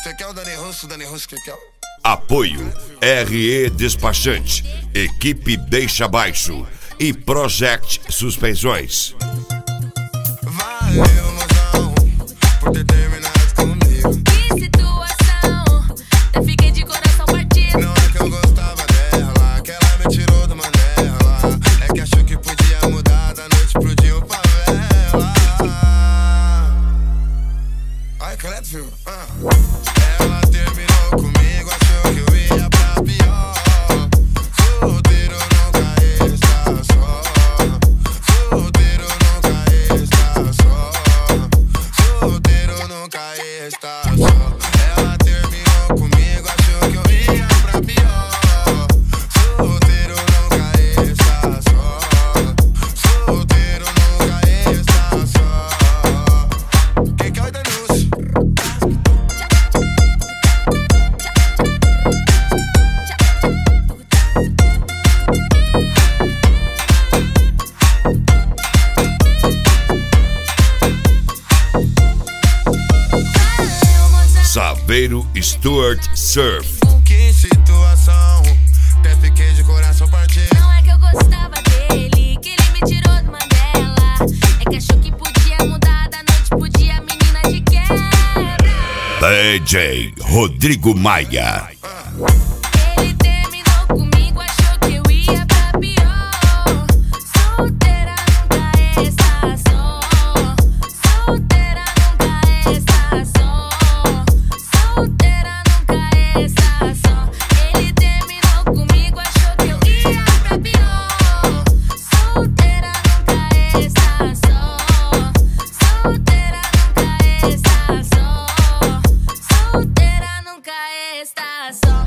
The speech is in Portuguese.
Você quer o Dani Russo, que quer? Apoio RE Despachante, Equipe Deixa Baixo e Project Suspensões. Valeu, mozão, por ter terminado comigo. Que situação, eu fiquei de coração partido. Não é que eu gostava dela, que ela me tirou do Mandela. É que achou que podia mudar da noite pro dia o favela. Ai, credo, filho. Ela terminou comigo, achou que eu ia pra pior. Solteiro nunca está só. Solteiro nunca está só. Solteiro nunca está só. Ela terminou comigo, achou que eu ia pra pior. Solteiro nunca está só. Solteiro nunca está só. Quem quer o Danúcio? Saveiro Stuart Surf. Que situação, até fiquei de coração partido. Não é que eu gostava dele, que ele me tirou do Mandela. É que achou que podia mudar da noite pro dia, menina de quebra. DJ Rodrigo Maia. Ele terminou comigo, achou que eu ia pra pior. Solteira nunca está só. Solteira nunca está só. Solteira nunca está só. Ele terminou comigo, achou que eu ia pra pior. Solteira nunca está só. Solteira nunca está só. Solteira nunca está só.